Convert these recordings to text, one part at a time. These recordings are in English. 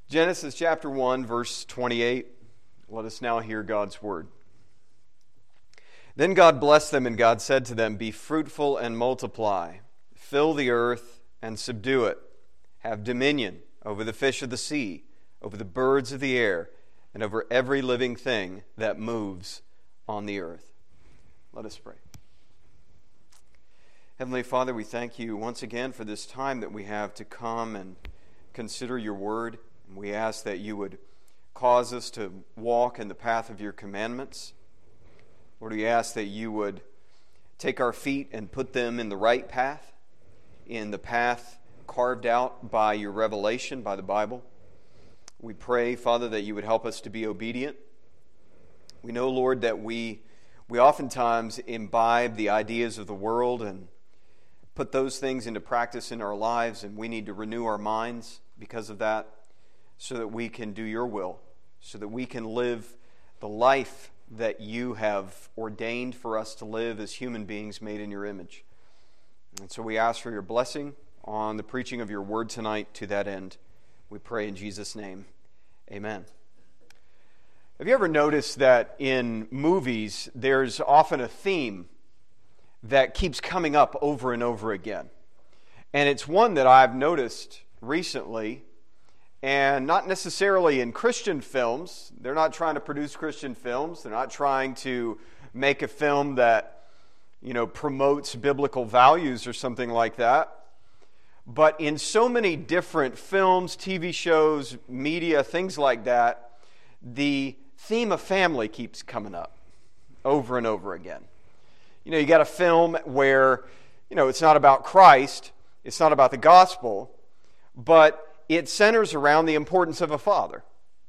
Genesis chapter 1, verse 28. Let us now hear God's word. Then God blessed them, and God said to them, "Be fruitful and multiply, fill the earth and subdue it. Have dominion over the fish of the sea, over the birds of the air, and over every living thing that moves on the earth." Let us pray. Heavenly Father, we thank you once again for this time that we have to come and consider your word. We ask that you would cause us to walk in the path of your commandments. Lord, we ask that you would take our feet and put them in the right path, in the path carved out by your revelation, by the Bible. We pray, Father, that you would help us to be obedient. We know, Lord, that we oftentimes imbibe the ideas of the world and put those things into practice in our lives, and we need to renew our minds because of that, so that we can do your will, so that we can live the life that you have ordained for us to live as human beings made in your image. And so we ask for your blessing on the preaching of your word tonight to that end. We pray in Jesus' name. Amen. Have you ever noticed that in movies there's often a theme that keeps coming up over and over again? And it's one that I've noticed recently, and not necessarily in Christian films. They're not trying to produce Christian films. They're not trying to make a film that, promotes biblical values or something like that. But in so many different films, TV shows, media, things like that, the theme of family keeps coming up over and over again. You got a film where, it's not about Christ, it's not about the gospel, but it centers around the importance of a father,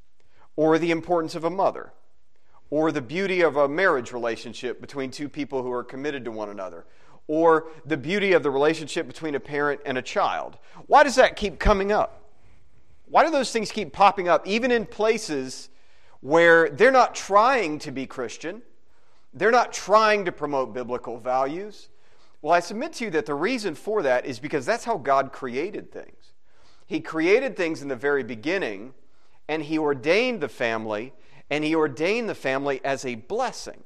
or the importance of a mother, or the beauty of a marriage relationship between two people who are committed to one another, or the beauty of the relationship between a parent and a child. Why does that keep coming up? Why do those things keep popping up, even in places where they're not trying to be Christian? They're not trying to promote biblical values. Well, I submit to you that the reason for that is because that's how God created things. He created things in the very beginning, and He ordained the family, and He ordained the family as a blessing.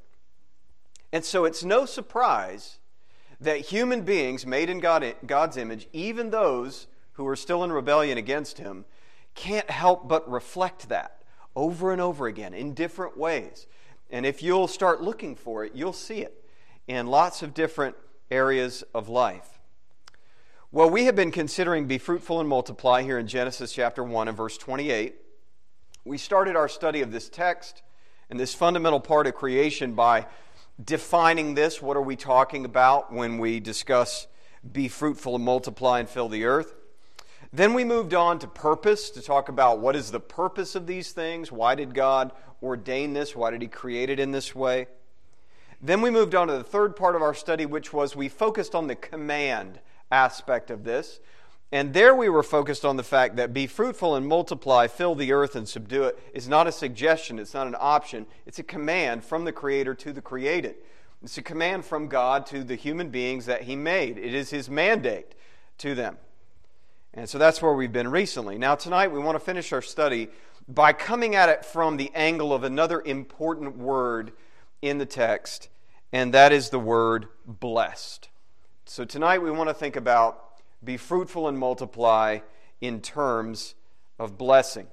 And so it's no surprise that human beings made in God's image, even those who are still in rebellion against Him, can't help but reflect that over and over again in different ways. And if you'll start looking for it, you'll see it in lots of different areas of life. Well, we have been considering be fruitful and multiply here in Genesis chapter 1 and verse 28. We started our study of this text and this fundamental part of creation by defining this. What are we talking about when we discuss be fruitful and multiply and fill the earth? Then we moved on to purpose, to talk about what is the purpose of these things. Why did God ordain this? Why did He create it in this way? Then we moved on to the third part of our study, which was we focused on the command aspect of this. And there we were focused on the fact that be fruitful and multiply, fill the earth and subdue it is not a suggestion, it's not an option, it's a command from the Creator to the created. It's a command from God to the human beings that He made. It is His mandate to them. And so that's where we've been recently. Now tonight we want to finish our study by coming at it from the angle of another important word in the text, and that is the word blessed. So tonight we want to think about be fruitful and multiply in terms of blessing.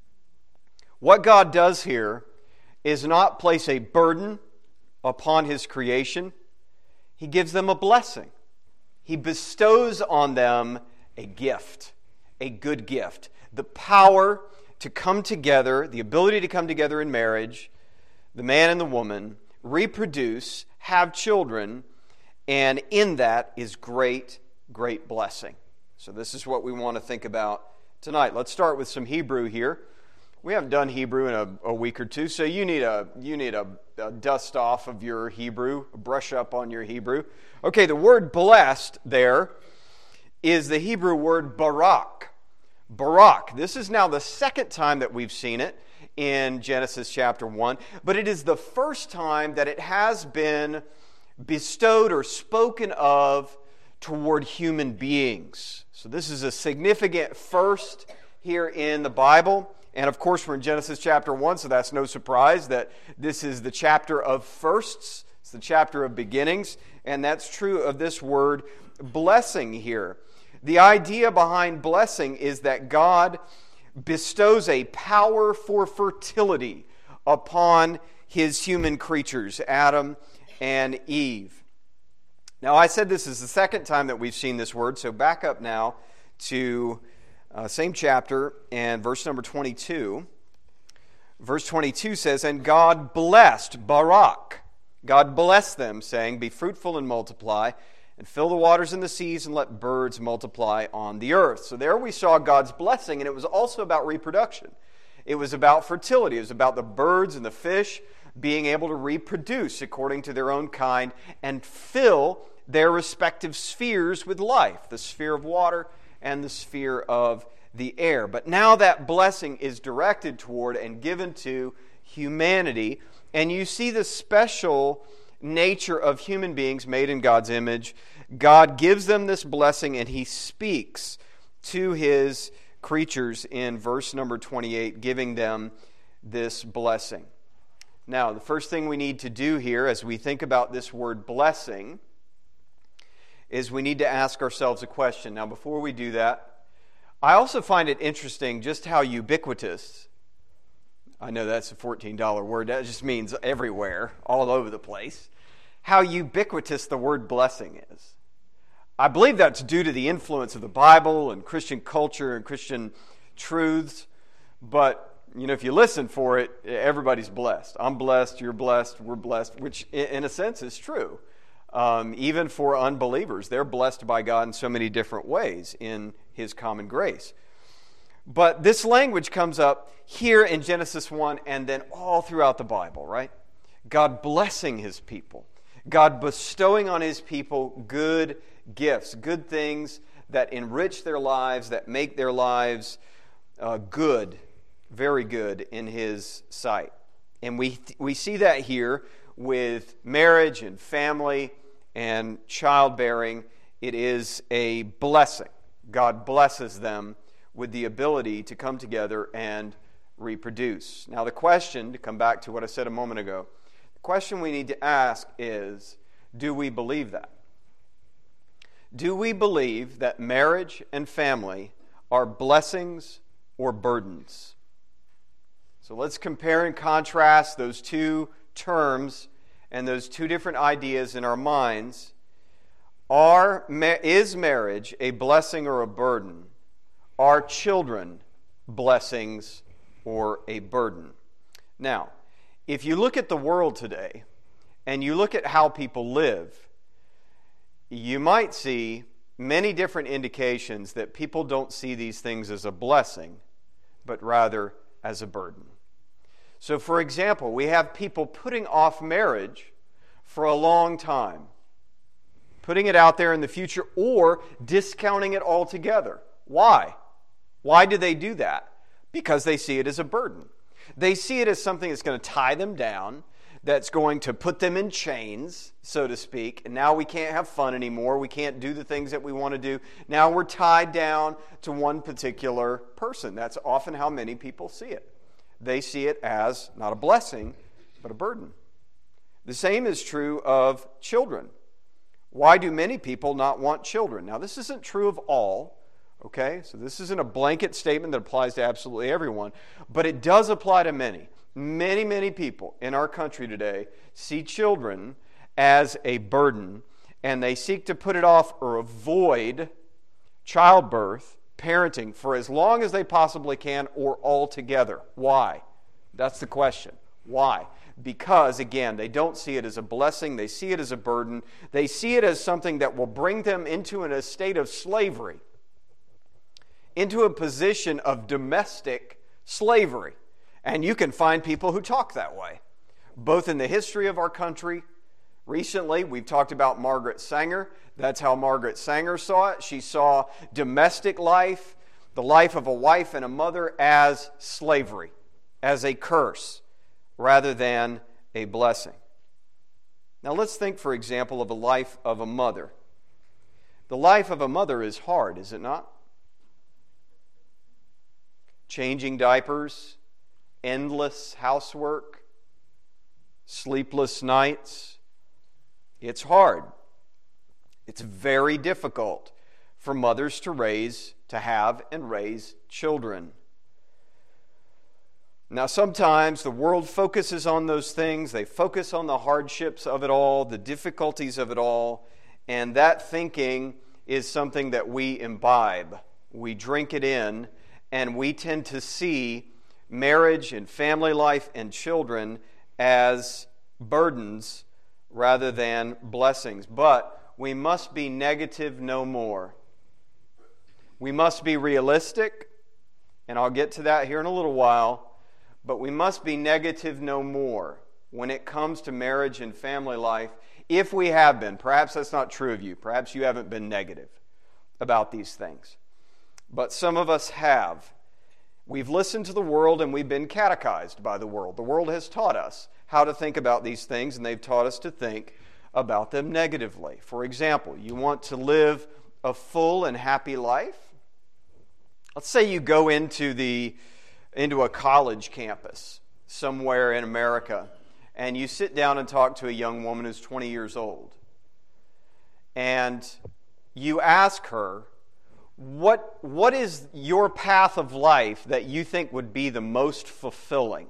What God does here is not place a burden upon His creation. He gives them a blessing. He bestows on them a gift, a good gift. The power to come together, the ability to come together in marriage, the man and the woman, reproduce, have children, and in that is great, great blessing. So this is what we want to think about tonight. Let's start with some Hebrew here. We haven't done Hebrew in a week or two, so you need a dust off of your Hebrew, brush up on your Hebrew. Okay, the word blessed there is the Hebrew word barak. Barak. This is now the second time that we've seen it in Genesis chapter 1, but it is the first time that it has been bestowed or spoken of toward human beings. So this is a significant first here in the Bible. And of course, we're in Genesis chapter 1, so that's no surprise that this is the chapter of firsts. It's the chapter of beginnings. And that's true of this word blessing here. The idea behind blessing is that God bestows a power for fertility upon His human creatures, Adam and Eve. Now, I said this is the second time that we've seen this word, so back up now to same chapter and verse number 22. Verse 22 says, "And God blessed," Barak, God blessed them, saying, "Be fruitful and multiply, and fill the waters and the seas, and let birds multiply on the earth." So there we saw God's blessing, and it was also about reproduction. It was about fertility. It was about the birds and the fish being able to reproduce according to their own kind and fill their respective spheres with life, the sphere of water and the sphere of the air. But now that blessing is directed toward and given to humanity, and you see the special nature of human beings made in God's image. God gives them this blessing, and He speaks to His creatures in verse number 28, giving them this blessing. Now, the first thing we need to do here as we think about this word blessing is we need to ask ourselves a question. Now, before we do that, I also find it interesting just how ubiquitous, I know that's a $14 word, that just means everywhere, all over the place, how ubiquitous the word blessing is. I believe that's due to the influence of the Bible and Christian culture and Christian truths, but if you listen for it, everybody's blessed. I'm blessed, you're blessed, we're blessed, which in a sense is true. Even for unbelievers, they're blessed by God in so many different ways in His common grace. But this language comes up here in Genesis 1 and then all throughout the Bible, right? God blessing His people. God bestowing on His people good gifts, good things that enrich their lives, that make their lives good, very good in His sight. And we see that here with marriage and family and childbearing. It is a blessing. God blesses them with the ability to come together and reproduce. Now the question, to come back to what I said a moment ago, the question we need to ask is, do we believe that? Do we believe that marriage and family are blessings or burdens? So let's compare and contrast those two terms and those two different ideas in our minds. Is marriage a blessing or a burden? Are children blessings or a burden? Now, if you look at the world today and you look at how people live, you might see many different indications that people don't see these things as a blessing, but rather as a burden. So, for example, we have people putting off marriage for a long time, putting it out there in the future, or discounting it altogether. Why? Why do they do that? Because they see it as a burden. They see it as something that's going to tie them down, that's going to put them in chains, so to speak, and now we can't have fun anymore. We can't do the things that we want to do. Now we're tied down to one particular person. That's often how many people see it. They see it as not a blessing, but a burden. The same is true of children. Why do many people not want children? Now, this isn't true of all, okay? So this isn't a blanket statement that applies to absolutely everyone, but it does apply to many. Many, many people in our country today see children as a burden, and they seek to put it off or avoid childbirth, parenting, for as long as they possibly can or altogether. Why? That's the question. Why? Because, again, they don't see it as a blessing. They see it as a burden. They see it as something that will bring them into a state of slavery, into a position of domestic slavery. And you can find people who talk that way, both in the history of our country. Recently, we've talked about Margaret Sanger. That's how Margaret Sanger saw it. She saw domestic life, the life of a wife and a mother, as slavery, as a curse, rather than a blessing. Now let's think, for example, of the life of a mother. The life of a mother is hard, is it not? changing diapers, endless housework, sleepless nights. It's hard. It's very difficult for mothers to have and raise children. Now, sometimes the world focuses on those things. They focus on the hardships of it all, the difficulties of it all, and that thinking is something that we imbibe. We drink it in, and we tend to see marriage and family life and children as burdens rather than blessings. But we must be negative no more. We must be realistic, and I'll get to that here in a little while. But we must be negative no more when it comes to marriage and family life. If we have been, perhaps that's not true of you. Perhaps you haven't been negative about these things. But some of us have. We've listened to the world and we've been catechized by the world. The world has taught us how to think about these things, and they've taught us to think about them negatively. For example, you want to live a full and happy life? Let's say you go into a college campus somewhere in America, and you sit down and talk to a young woman who's 20 years old. And you ask her, what is your path of life that you think would be the most fulfilling?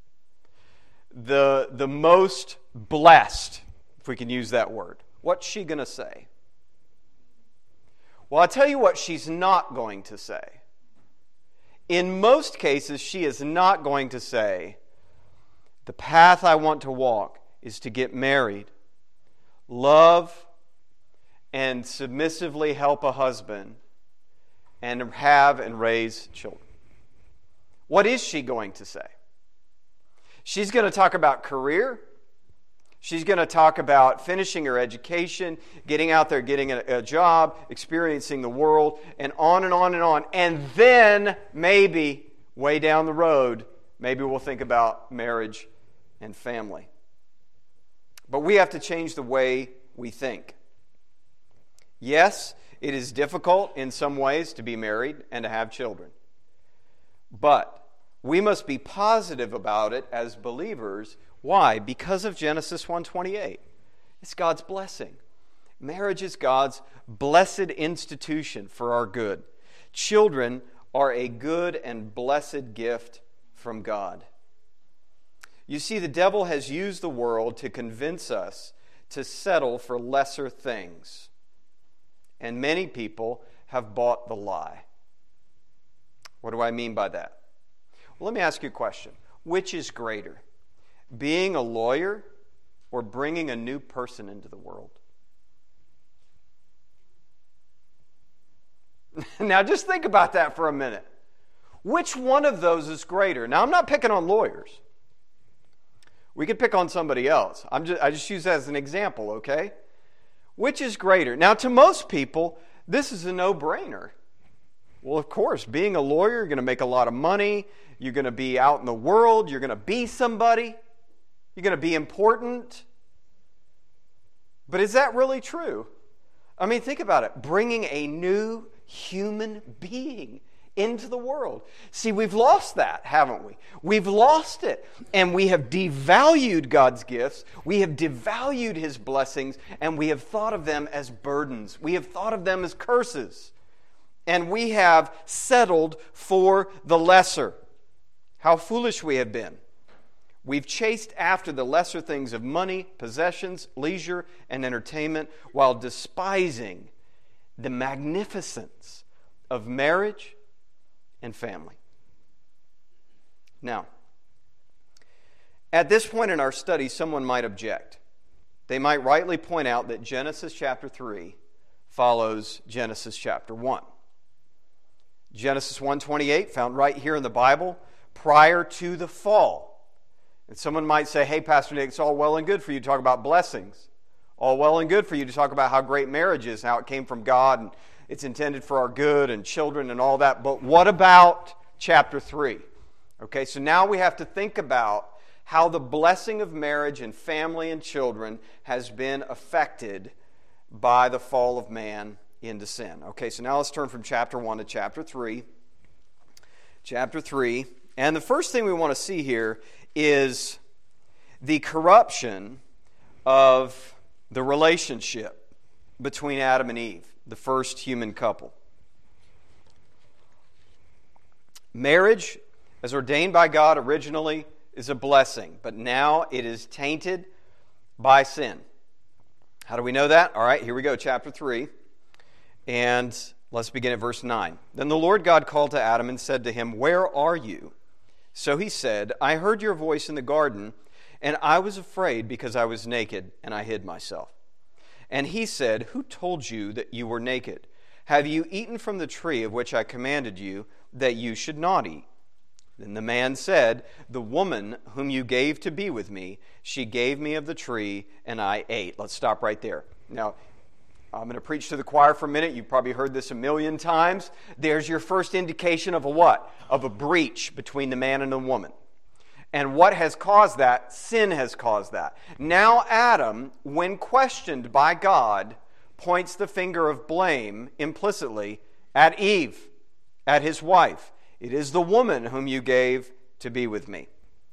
The most blessed, if we can use that word. What's she going to say? Well, I'll tell you what she's not going to say. In most cases, she is not going to say, the path I want to walk is to get married, love, and submissively help a husband, and have and raise children. What is she going to say? She's going to talk about career. She's going to talk about finishing her education, getting out there, getting a job, experiencing the world, and on and on and on. And then maybe, way down the road, maybe we'll think about marriage and family. But we have to change the way we think. Yes, it is difficult in some ways to be married and to have children. But we must be positive about it as believers. Why? Because of Genesis 1:28. It's God's blessing. Marriage is God's blessed institution for our good. Children are a good and blessed gift from God. You see, the devil has used the world to convince us to settle for lesser things. And many people have bought the lie. What do I mean by that? Well, let me ask you a question. Which is greater? Being a lawyer or bringing a new person into the world? Now just think about that for a minute. Which one of those is greater? Now I'm not picking on lawyers. We could pick on somebody else. I just use that as an example, okay? Which is greater? Now to most people, this is a no-brainer. Well, of course, being a lawyer, you're going to make a lot of money. You're going to be out in the world. You're going to be somebody. You're going to be important. But is that really true? I mean, think about it. Bringing a new human being into the world. See, we've lost that, haven't we? We've lost it. And we have devalued God's gifts. We have devalued His blessings. And we have thought of them as burdens. We have thought of them as curses. And we have settled for the lesser. How foolish we have been. We've chased after the lesser things of money, possessions, leisure, and entertainment while despising the magnificence of marriage and family. Now, at this point in our study, someone might object. They might rightly point out that Genesis chapter 3 follows Genesis chapter 1. Genesis 1:28, found right here in the Bible, prior to the fall. And someone might say, hey, Pastor Nick, it's all well and good for you to talk about blessings. All well and good for you to talk about how great marriage is, how it came from God, and it's intended for our good, and children, and all that. But what about chapter 3? Okay, so now we have to think about how the blessing of marriage and family and children has been affected by the fall of man into sin. Okay, so now let's turn from chapter 1 to chapter 3. chapter 3. And the first thing we want to see here is the corruption of the relationship between Adam and Eve, the first human couple. Marriage, as ordained by God originally, is a blessing, but now it is tainted by sin. How do we know that? All right, here we go, chapter 3. And let's begin at verse 9. Then the Lord God called to Adam and said to him, "Where are you?" So he said, "I heard your voice in the garden, and I was afraid because I was naked, and I hid myself." And he said, "Who told you that you were naked? Have you eaten from the tree of which I commanded you that you should not eat?" Then the man said, "The woman whom you gave to be with me, she gave me of the tree, and I ate." Let's stop right there. Now, I'm going to preach to the choir for a minute. You've probably heard this a million times. There's your first indication of a what? Of a breach between the man and the woman. And what has caused that? Sin has caused that. Now Adam, when questioned by God, points the finger of blame implicitly at Eve, at his wife. It is the woman whom you gave to be with me.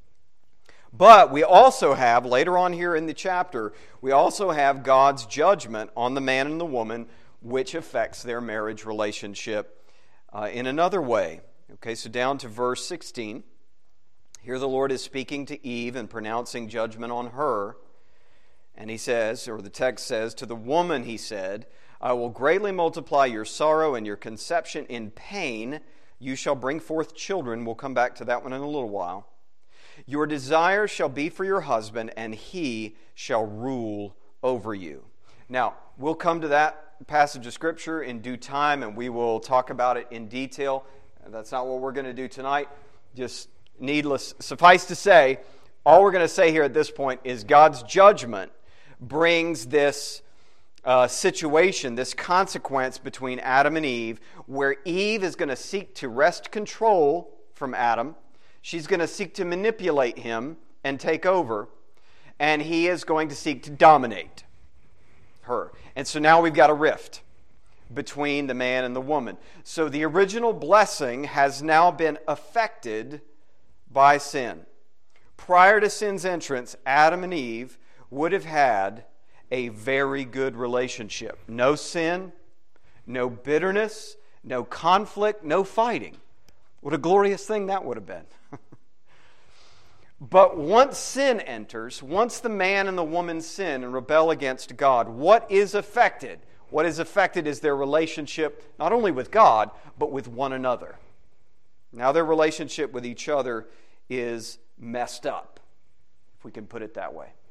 But we also have, later on here in the chapter, we also have God's judgment on the man and the woman, which affects their marriage relationship in another way. Okay, so down to verse 16. Here the Lord is speaking to Eve and pronouncing judgment on her. And he says, or the text says, "To the woman he said, I will greatly multiply your sorrow and your conception in pain. You shall bring forth children." We'll come back to that one in a little while. "Your desire shall be for your husband, and he shall rule over you." Now, we'll come to that passage of Scripture in due time, and we will talk about it in detail. That's not what we're going to do tonight. Just suffice to say, all we're going to say here at this point is God's judgment brings this situation, this consequence between Adam and Eve, where Eve is going to seek to wrest control from Adam. She's going to seek to manipulate him and take over, and he is going to seek to dominate her. And so now we've got a rift between the man and the woman. So the original blessing has now been affected by sin. Prior to sin's entrance, Adam and Eve would have had a very good relationship. No sin, no bitterness, no conflict, no fighting. What a glorious thing that would have been. But once sin enters, once the man and the woman sin and rebel against God, what is affected? What is affected is their relationship not only with God, but with one another. Now their relationship with each other is messed up, if we can put it that way.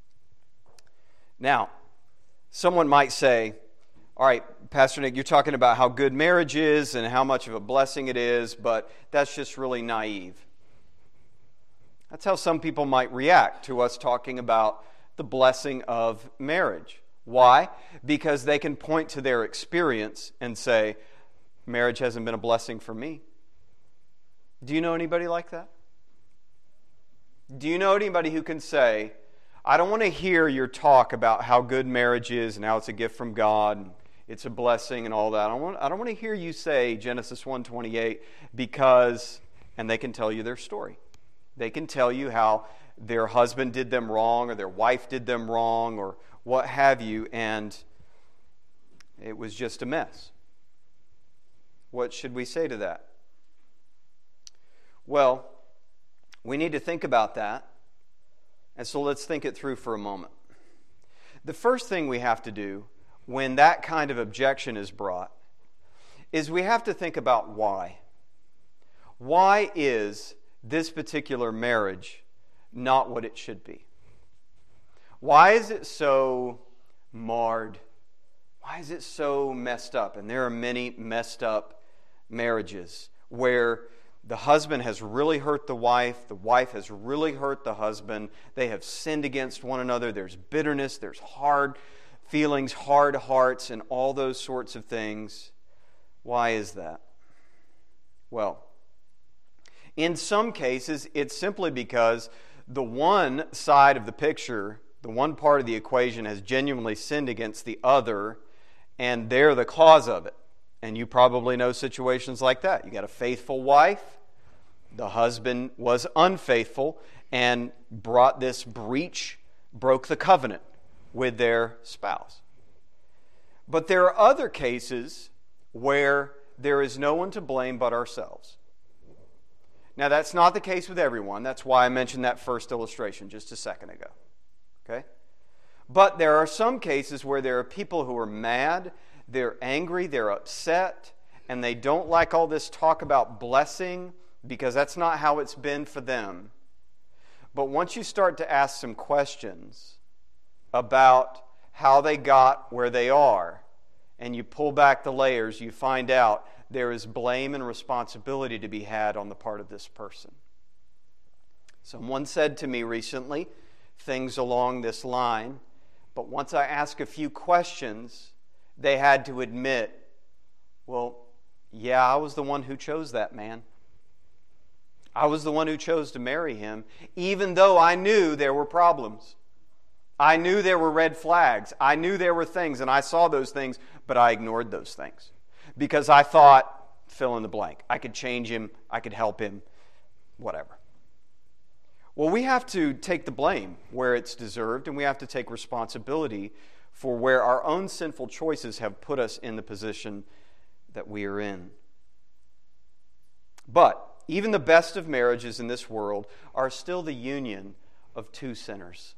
Now, someone might say, "All right, Pastor Nick, you're talking about how good marriage is and how much of a blessing it is, but that's just really naive." That's how some people might react to us talking about the blessing of marriage. Why? Because they can point to their experience and say, "Marriage hasn't been a blessing for me." Do you know anybody like that? Do you know anybody who can say, "I don't want to hear your talk about how good marriage is and how it's a gift from God, and it's a blessing and all that. I don't want to hear you say Genesis 1:28 because," and they can tell you their story. They can tell you how their husband did them wrong or their wife did them wrong or what have you, and it was just a mess. What should we say to that? Well, we need to think about that, and so let's think it through for a moment. The first thing we have to do when that kind of objection is brought is we have to think about why. Why is this particular marriage not what it should be? Why is it so marred? Why is it so messed up? And there are many messed up marriages where the husband has really hurt the wife has really hurt the husband, they have sinned against one another, there's bitterness, there's hard feelings, hard hearts, and all those sorts of things. Why is that? Well, in some cases, it's simply because the one side of the picture, the one part of the equation has genuinely sinned against the other, and they're the cause of it. And you probably know situations like that. You got a faithful wife, The husband was unfaithful and brought this breach, broke the covenant with their spouse. But there are other cases where there is no one to blame but ourselves. Now, that's not the case with everyone. That's why I mentioned that first illustration just a second ago. Okay? But there are some cases where there are people who are mad, they're angry, they're upset, and they don't like all this talk about blessing because that's not how it's been for them. But once you start to ask some questions about how they got where they are, and you pull back the layers, you find out there is blame and responsibility to be had on the part of this person. Someone said to me recently things along this line, but once I asked a few questions, they had to admit, well, yeah, I was the one who chose that man. I was the one who chose to marry him, even though I knew there were problems. I knew there were red flags. I knew there were things, and I saw those things, but I ignored those things. Because I thought, fill in the blank, I could change him, I could help him, whatever. Well, we have to take the blame where it's deserved, and we have to take responsibility for where our own sinful choices have put us in the position that we are in. But even the best of marriages in this world are still the union of two sinners.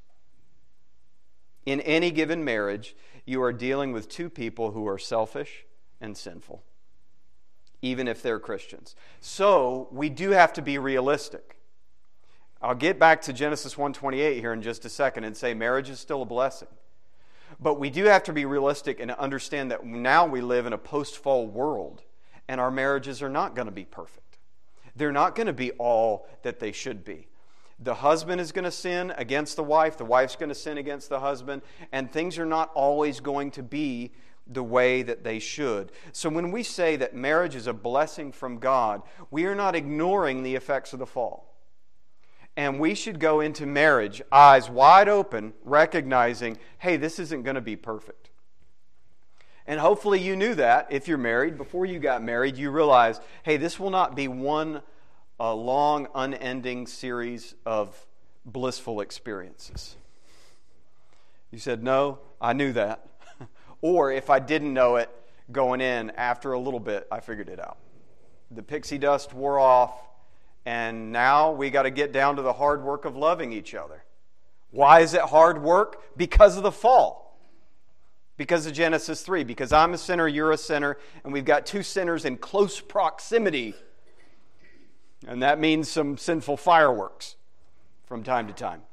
In any given marriage, you are dealing with two people who are selfish and sinful, even if they're Christians. So, we do have to be realistic. I'll get back to Genesis 1:28 here in just a second and say marriage is still a blessing. But we do have to be realistic and understand that now we live in a post-fall world, and our marriages are not going to be perfect. They're not going to be all that they should be. The husband is going to sin against the wife's going to sin against the husband, and things are not always going to be the way that they should. So when we say that marriage is a blessing from God, we are not ignoring the effects of the fall. And we should go into marriage eyes wide open, recognizing, hey, this isn't going to be perfect. And hopefully you knew that if you're married. Before you got married, you realized, hey, this will not be one long, unending series of blissful experiences. You said, no, I knew that. Or if I didn't know it going in, after a little bit, I figured it out. The pixie dust wore off, and now we got to get down to the hard work of loving each other. Why is it hard work? Because of the fall. Because of Genesis 3. Because I'm a sinner, you're a sinner, and we've got two sinners in close proximity. And that means some sinful fireworks from time to time.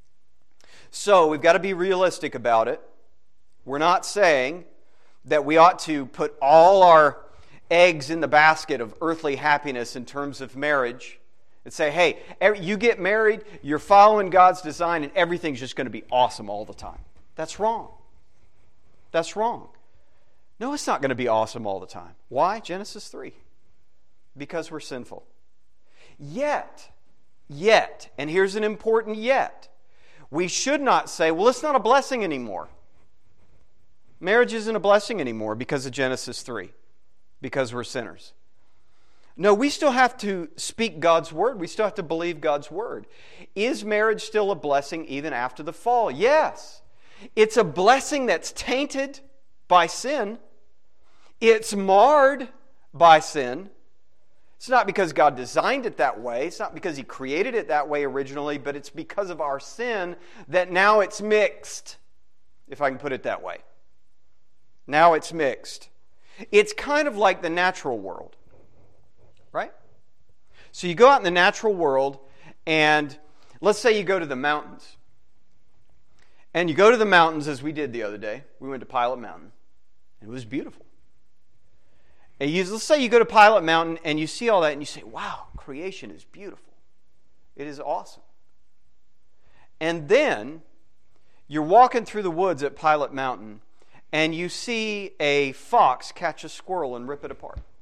So we've got to be realistic about it. We're not saying that we ought to put all our eggs in the basket of earthly happiness in terms of marriage and say, hey, you get married, you're following God's design, and everything's just going to be awesome all the time. That's wrong. That's wrong. No, it's not going to be awesome all the time. Why? Genesis 3. Because we're sinful. Yet, and here's an important yet, we should not say, well, it's not a blessing anymore. Marriage isn't a blessing anymore because of Genesis 3, because we're sinners. No, we still have to speak God's word. We still have to believe God's word. Is marriage still a blessing even after the fall? Yes. It's a blessing that's tainted by sin. It's marred by sin. It's not because God designed it that way. It's not because He created it that way originally, but it's because of our sin that now it's mixed, if I can put it that way. Now it's mixed. It's kind of like the natural world, right? So you go out in the natural world, and let's say you go to the mountains. And you go to the mountains as we did the other day. We went to Pilot Mountain. It was beautiful. And let's say you go to Pilot Mountain and you see all that and you say, wow, creation is beautiful. It is awesome. And then you're walking through the woods at Pilot Mountain and you see a fox catch a squirrel and rip it apart. You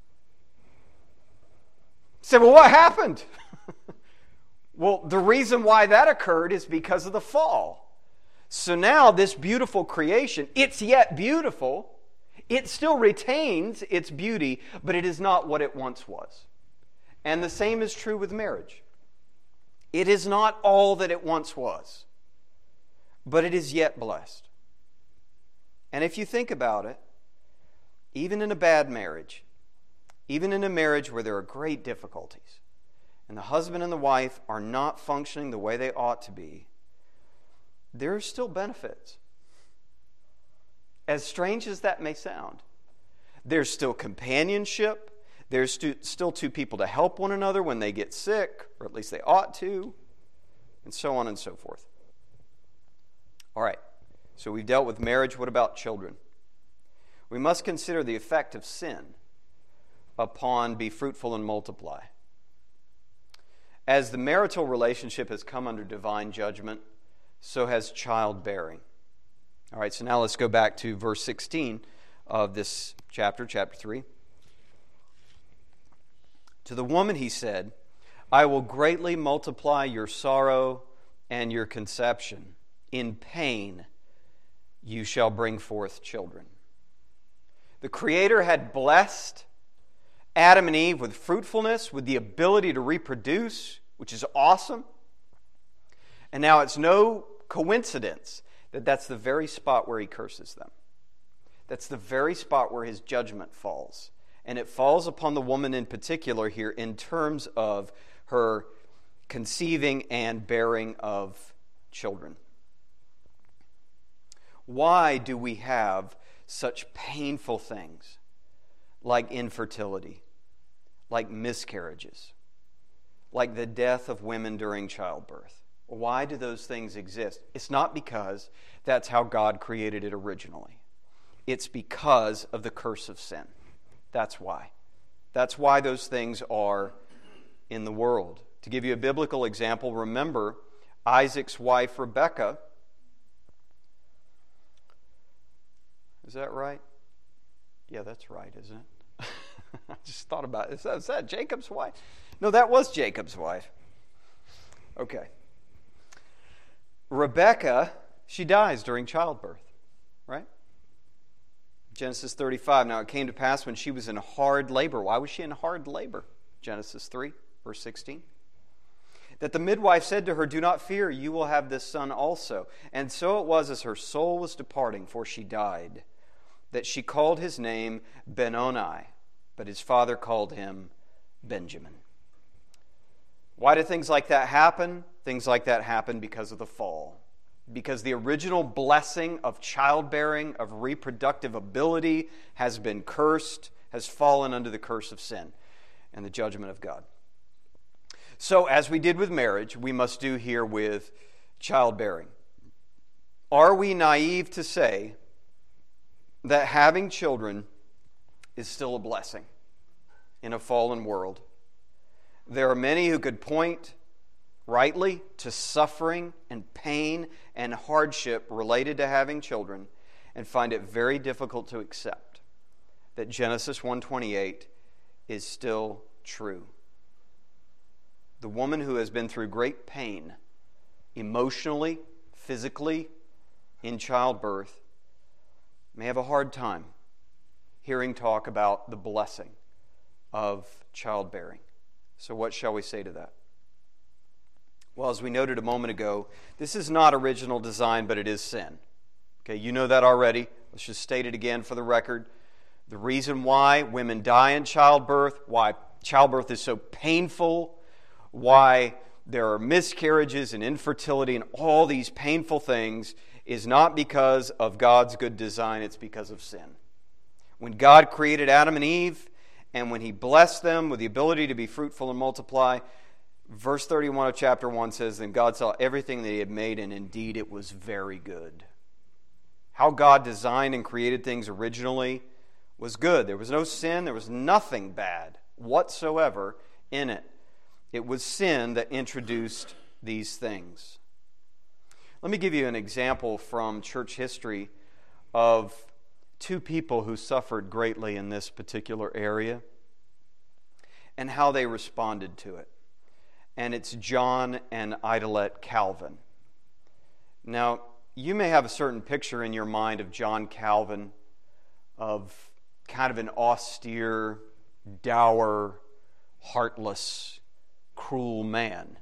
say, well, what happened? Well, the reason why that occurred is because of the fall. So now this beautiful creation, it's yet beautiful. It still retains its beauty, but it is not what it once was. And the same is true with marriage. It is not all that it once was, but it is yet blessed. And if you think about it, even in a bad marriage, even in a marriage where there are great difficulties, and the husband and the wife are not functioning the way they ought to be, there are still benefits. As strange as that may sound, there's still companionship. There's still two people to help one another when they get sick, or at least they ought to, and so on and so forth. All right, so we've dealt with marriage. What about children? We must consider the effect of sin upon be fruitful and multiply. As the marital relationship has come under divine judgment, so has childbearing. All right, so now let's go back to verse 16 of this chapter 3. To the woman he said, I will greatly multiply your sorrow and your conception. In pain you shall bring forth children. The Creator had blessed Adam and Eve with fruitfulness, with the ability to reproduce, which is awesome. And now it's no coincidence that that's the very spot where he curses them. That's the very spot where his judgment falls. And it falls upon the woman in particular here in terms of her conceiving and bearing of children. Why do we have such painful things like infertility, like miscarriages, like the death of women during childbirth? Why do those things exist? It's not because that's how God created it originally. It's because of the curse of sin. That's why. That's why those things are in the world. To give you a biblical example, remember Isaac's wife Rebekah. Is that right? Yeah, that's right, isn't it? I just thought about it. Is that Jacob's wife? No, that was Jacob's wife. Okay. Rebekah, she dies during childbirth, right? Genesis 35. Now it came to pass when she was in hard labor. Why was she in hard labor? Genesis 3, verse 16. That the midwife said to her, do not fear, you will have this son also. And so it was as her soul was departing, for she died, that she called his name Benoni, but his father called him Benjamin. Why do things like that happen? Things like that happen because of the fall. Because the original blessing of childbearing, of reproductive ability, has been cursed, has fallen under the curse of sin and the judgment of God. So, as we did with marriage, we must do here with childbearing. Are we naive to say that having children is still a blessing in a fallen world? There are many who could point rightly to suffering and pain and hardship related to having children and find it very difficult to accept that Genesis 1:28 is still true. The woman who has been through great pain, emotionally, physically, in childbirth, may have a hard time hearing talk about the blessing of childbearing. So what shall we say to that? Well, as we noted a moment ago, this is not original design, but it is sin. Okay, you know that already. Let's just state it again for the record. The reason why women die in childbirth, why childbirth is so painful, why there are miscarriages and infertility and all these painful things is not because of God's good design, it's because of sin. When God created Adam and Eve, and when He blessed them with the ability to be fruitful and multiply, verse 31 of chapter 1 says, then God saw everything that He had made, and indeed it was very good. How God designed and created things originally was good. There was no sin. There was nothing bad whatsoever in it. It was sin that introduced these things. Let me give you an example from church history of two people who suffered greatly in this particular area and how they responded to it. And it's John and Idolette Calvin. Now, you may have a certain picture in your mind of John Calvin, of kind of an austere, dour, heartless, cruel man.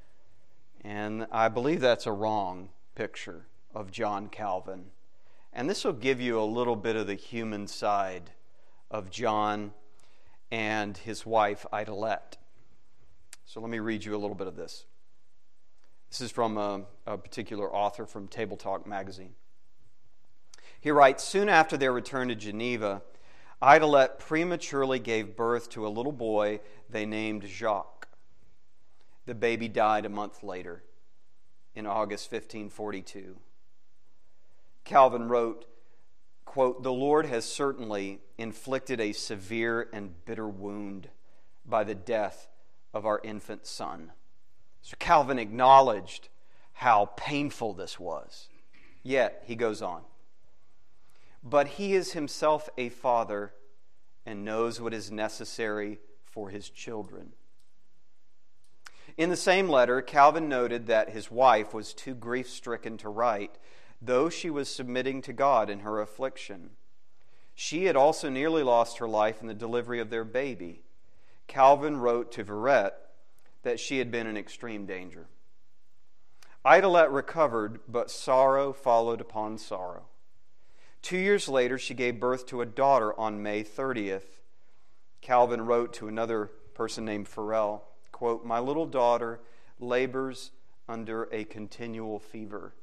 And I believe that's a wrong picture of John Calvin. And this will give you a little bit of the human side of John and his wife, Idelette. So let me read you a little bit of this. This is from a particular author from Table Talk magazine. He writes, "Soon after their return to Geneva, Idelette prematurely gave birth to a little boy they named Jacques. The baby died a month later, in August 1542. Calvin wrote, quote, "The Lord has certainly inflicted a severe and bitter wound by the death of our infant son." So Calvin acknowledged how painful this was. Yet, he goes on, "But he is himself a father and knows what is necessary for his children." In the same letter, Calvin noted that his wife was too grief-stricken to write, though she was submitting to God in her affliction. She had also nearly lost her life in the delivery of their baby. Calvin wrote to Verret that she had been in extreme danger. Idelette recovered, but sorrow followed upon sorrow. 2 years later, she gave birth to a daughter on May 30th. Calvin wrote to another person named Farel, quote, "My little daughter labors under a continual fever."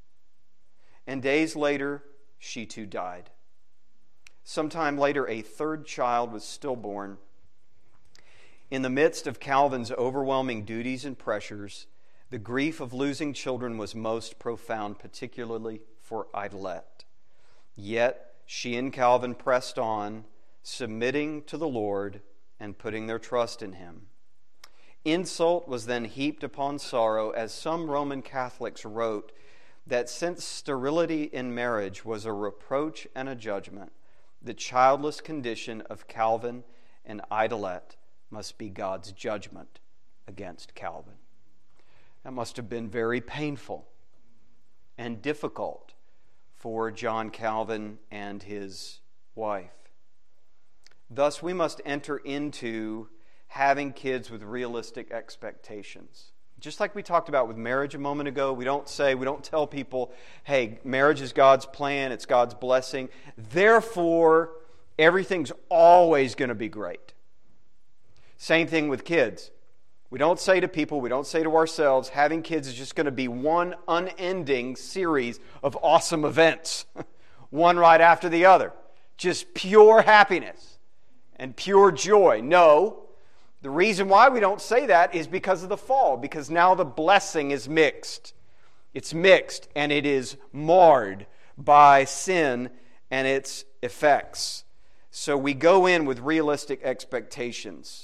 And days later, she too died. Sometime later, a third child was stillborn. In the midst of Calvin's overwhelming duties and pressures, the grief of losing children was most profound, particularly for Idelette. Yet she and Calvin pressed on, submitting to the Lord and putting their trust in Him. Insult was then heaped upon sorrow, as some Roman Catholics wrote that since sterility in marriage was a reproach and a judgment, the childless condition of Calvin and Idelette must be God's judgment against Calvin. That must have been very painful and difficult for John Calvin and his wife. Thus, we must enter into having kids with realistic expectations. Just like we talked about with marriage a moment ago, we don't tell people, hey, marriage is God's plan, it's God's blessing, therefore, everything's always going to be great. Same thing with kids. We don't say to people, we don't say to ourselves, having kids is just going to be one unending series of awesome events, one right after the other. Just pure happiness and pure joy. No, the reason why we don't say that is because of the fall, because now the blessing is mixed. It's mixed and it is marred by sin and its effects. So we go in with realistic expectations.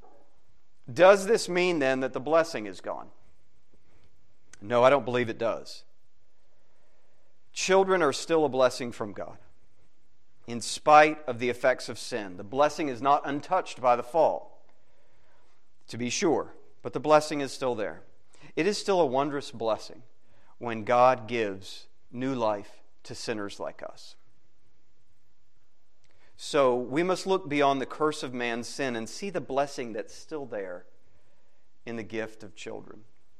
Does this mean then that the blessing is gone? No, I don't believe it does. Children are still a blessing from God, in spite of the effects of sin. The blessing is not untouched by the fall, to be sure, but the blessing is still there. It is still a wondrous blessing when God gives new life to sinners like us. So we must look beyond the curse of man's sin and see the blessing that's still there in the gift of children.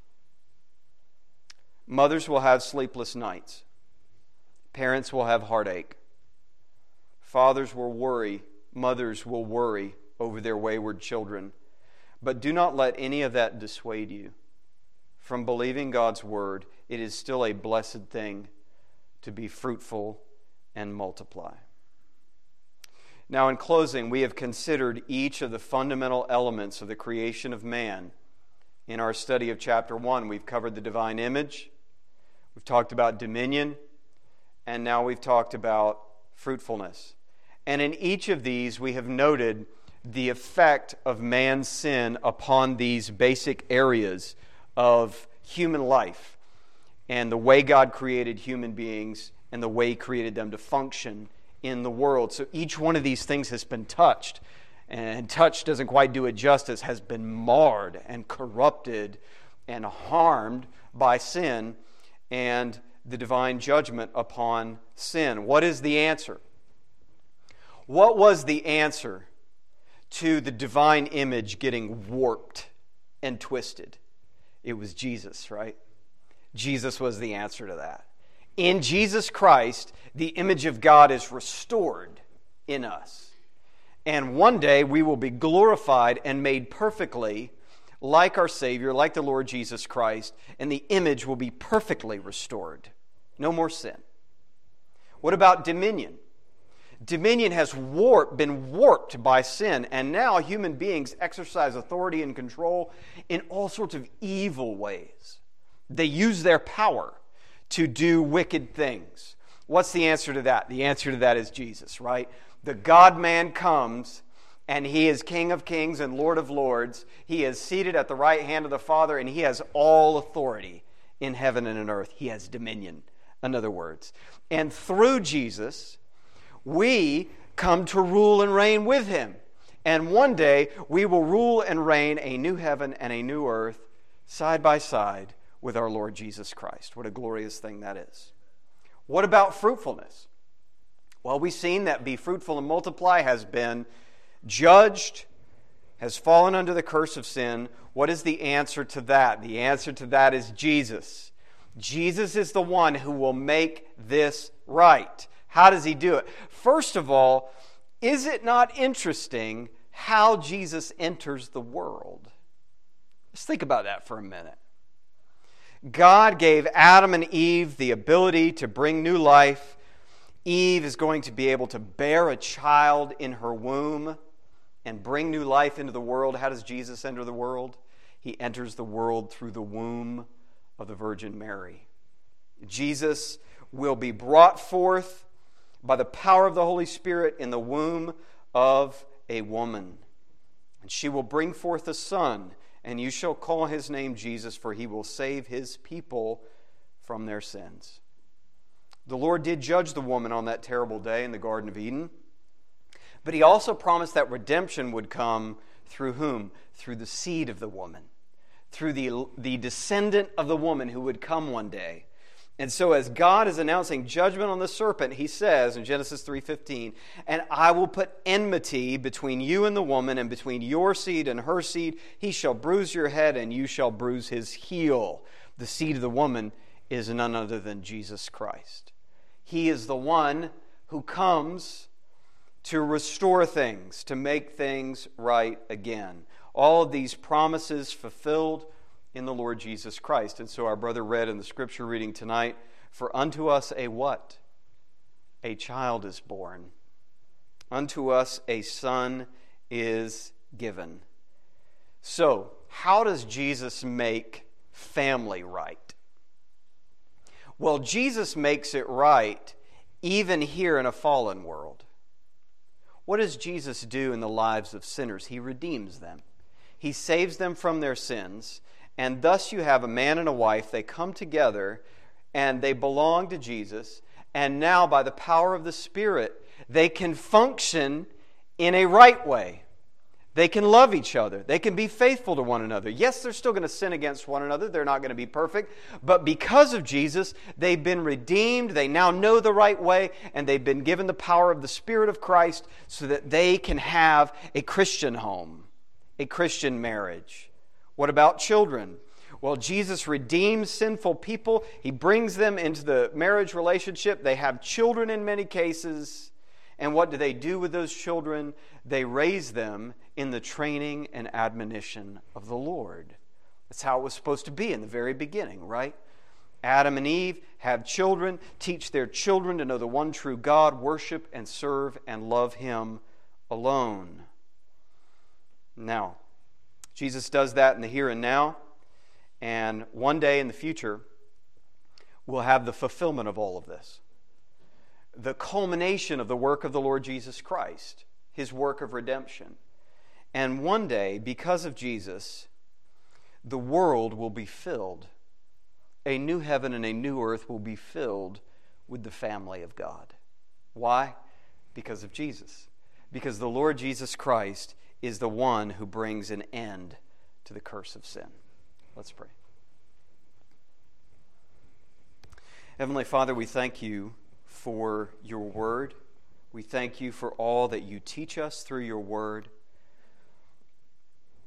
Mothers will have sleepless nights. Parents will have heartache. Fathers will worry. Mothers will worry over their wayward children. But do not let any of that dissuade you from believing God's word. It is still a blessed thing to be fruitful and multiply. Now, in closing, we have considered each of the fundamental elements of the creation of man. In our study of chapter 1, we've covered the divine image, we've talked about dominion, and now we've talked about fruitfulness. And in each of these, we have noted the effect of man's sin upon these basic areas of human life and the way God created human beings and the way He created them to function in the world. So each one of these things has been touched, and touch doesn't quite do it justice, has been marred and corrupted and harmed by sin and the divine judgment upon sin. What is the answer? What was the answer to the divine image getting warped and twisted? It was Jesus, right? Jesus was the answer to that. In Jesus Christ, the image of God is restored in us. And one day we will be glorified and made perfectly like our Savior, like the Lord Jesus Christ, and the image will be perfectly restored. No more sin. What about dominion? Dominion has been warped by sin, and now human beings exercise authority and control in all sorts of evil ways. They use their power to do wicked things. What's the answer to that? The answer to that is Jesus, right? The God-man comes, and He is King of kings and Lord of lords. He is seated at the right hand of the Father, and He has all authority in heaven and in earth. He has dominion, in other words. And through Jesus, we come to rule and reign with Him. And one day, we will rule and reign a new heaven and a new earth side by side with our Lord Jesus Christ. What a glorious thing that is. What about fruitfulness? Well, we've seen that be fruitful and multiply has been judged, has fallen under the curse of sin. What is the answer to that? The answer to that is Jesus. Jesus is the one who will make this right. How does He do it? First of all, is it not interesting how Jesus enters the world? Let's think about that for a minute. God gave Adam and Eve the ability to bring new life. Eve is going to be able to bear a child in her womb and bring new life into the world. How does Jesus enter the world? He enters the world through the womb of the Virgin Mary. Jesus will be brought forth by the power of the Holy Spirit in the womb of a woman. And she will bring forth a son, and you shall call His name Jesus, for He will save His people from their sins. The Lord did judge the woman on that terrible day in the Garden of Eden. But He also promised that redemption would come through whom? Through the seed of the woman. Through the descendant of the woman who would come one day. And so as God is announcing judgment on the serpent, He says in Genesis 3:15, "And I will put enmity between you and the woman, and between your seed and her seed. He shall bruise your head, and you shall bruise his heel." The seed of the woman is none other than Jesus Christ. He is the one who comes to restore things, to make things right again. All of these promises fulfilled in the Lord Jesus Christ. And so our brother read in the scripture reading tonight, "For unto us a" what? "A child is born. Unto us a son is given." So, how does Jesus make family right? Well, Jesus makes it right even here in a fallen world. What does Jesus do in the lives of sinners? He redeems them. He saves them from their sins, and thus you have a man and a wife. They come together, and they belong to Jesus, and now by the power of the Spirit, they can function in a right way. They can love each other. They can be faithful to one another. Yes, they're still going to sin against one another. They're not going to be perfect. But because of Jesus, they've been redeemed. They now know the right way, and they've been given the power of the Spirit of Christ so that they can have a Christian home, a Christian marriage. What about children? Well, Jesus redeems sinful people. He brings them into the marriage relationship. They have children in many cases. And what do they do with those children? They raise them in the training and admonition of the Lord. That's how it was supposed to be in the very beginning, right? Adam and Eve have children, teach their children to know the one true God, worship and serve and love Him alone. Now, Jesus does that in the here and now, and one day in the future, we'll have the fulfillment of all of this. The culmination of the work of the Lord Jesus Christ, His work of redemption. And one day, because of Jesus, the world will be filled. A new heaven and a new earth will be filled with the family of God. Why? Because of Jesus. Because the Lord Jesus Christ is the one who brings an end to the curse of sin. Let's pray. Heavenly Father, we thank You for Your word. We thank You for all that You teach us through Your word.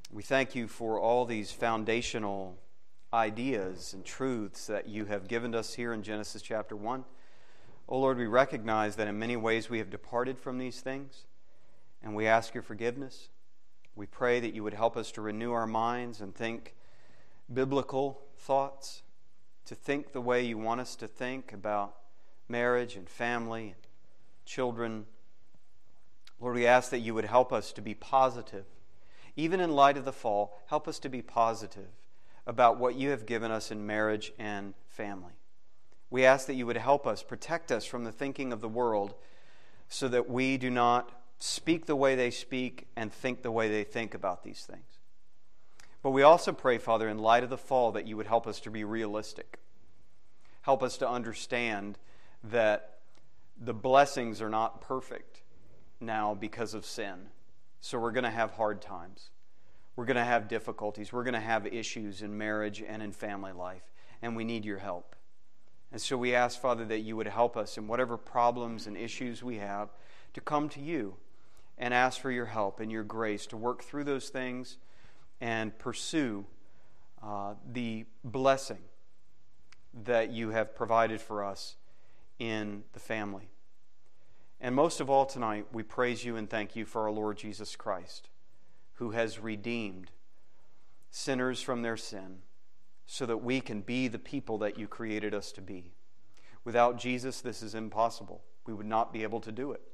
We thank you for all these foundational ideas and truths that you have given us here in Genesis chapter 1. Oh Lord, we recognize that in many ways we have departed from these things, and we ask your forgiveness. We pray that you would help us to renew our minds and think biblical thoughts, to think the way you want us to think about marriage and family and children. Lord, we ask that you would help us to be positive. Even in light of the fall, help us to be positive about what you have given us in marriage and family. We ask that you would help us, protect us from the thinking of the world so that we do not speak the way they speak and think the way they think about these things. But we also pray, Father, in light of the fall, that you would help us to be realistic. Help us to understand that the blessings are not perfect now because of sin. So we're going to have hard times. We're going to have difficulties. We're going to have issues in marriage and in family life. And we need your help. And so we ask, Father, that you would help us in whatever problems and issues we have to come to you and ask for your help and your grace to work through those things and pursue the blessing that you have provided for us in the family. And most of all tonight, we praise you and thank you for our Lord Jesus Christ, who has redeemed sinners from their sin so that we can be the people that you created us to be. Without Jesus, this is impossible. We would not be able to do it.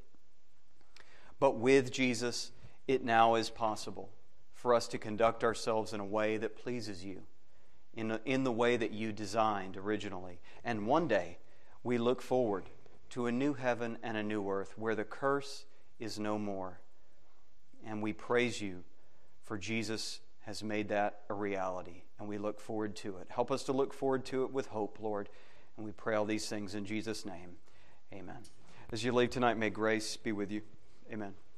But with Jesus, it now is possible for us to conduct ourselves in a way that pleases you, in the way that you designed originally. And one day, we look forward to a new heaven and a new earth where the curse is no more. And we praise you for Jesus has made that a reality, and we look forward to it. Help us to look forward to it with hope, Lord. And we pray all these things in Jesus' name. Amen. As you leave tonight, may grace be with you. Amen.